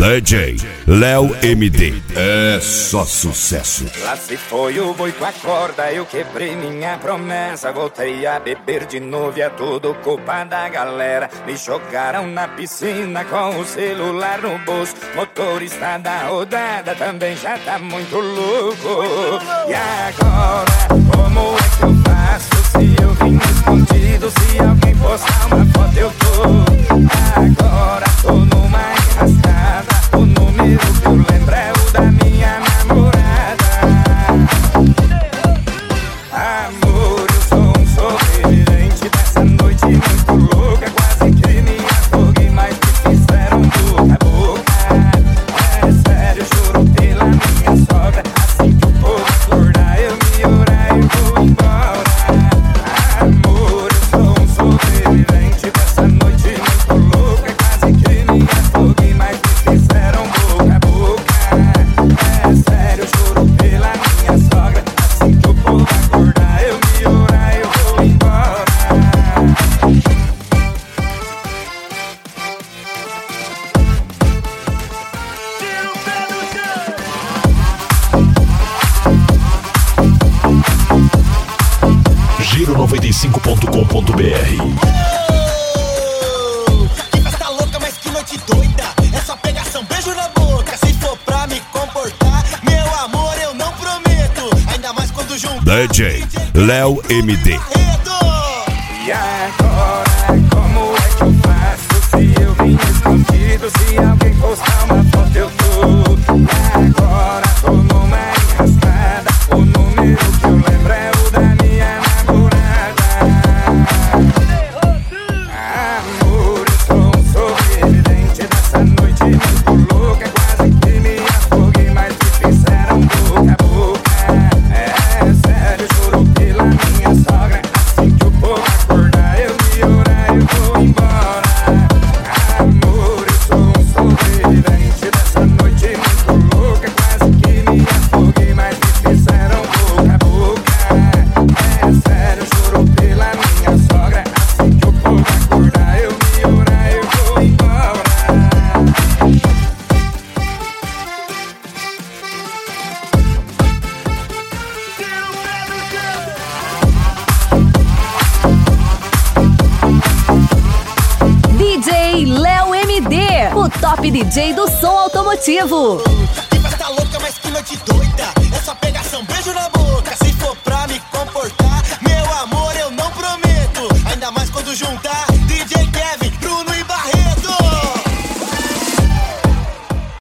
DJ Léo MD, é só sucesso. Lá se foi o boi com a corda, eu quebrei minha promessa. Voltei a beber de novo e é tudo culpa da galera. Me jogaram na piscina com o celular no bolso. Motorista da rodada também já tá muito louco. E agora, como é que eu faço se eu vim escondido? Se alguém postar uma foto eu tô. Agora tô numa enrascada. O número que eu lembro é o da minha namorada. Amor, eu sou um sobrevivente dessa noite muito louca. Quase que me afoguei, mas me fizeram boca a boca. É sério, juro pela minha sogra. Assim que o povo acordar, eu me orar e vou embora. Amor, eu sou um sobrevivente dessa noite muito louca. Quase que me afoguei, mas me fizeram boca a boca. É sério, juro pela minha sogra. Assim que o povo acordar, eu me orar e eu vou embora. Giro95.com.br. Que festa louca, mas que noite doida. É só pegação, beijo na boca. Se for pra me comportar, meu amor, eu não prometo. Ainda mais quando juntar DJ Léo MD. E agora, como é que eu faço se eu vim escondido? Se alguém postar uma foto eu tô. Agora tô numa enrascada. O número que eu lembro é o da minha namorada. Amor, eu sou um sobrevivente dessa noite muito louca. Quase que me afoguei, mas me fizeram boca a boca. É sério, juro pela minha sogra. Assim que o povo acordar, eu me orar e vou embora. Amor, eu sou um sobrevivente dessa noite muito louca. Quase que me afoguei, mas me fizeram boca a boca. É sério, juro pela minha sogra. Assim que o povo acordar, eu me orar e vou embora. DJ Léo MD, o top DJ do som automotivo. Que festa louca, mas que noite doida. É só pegação, beijo na boca. Se for pra me comportar, meu amor, eu não prometo. Ainda mais quando juntar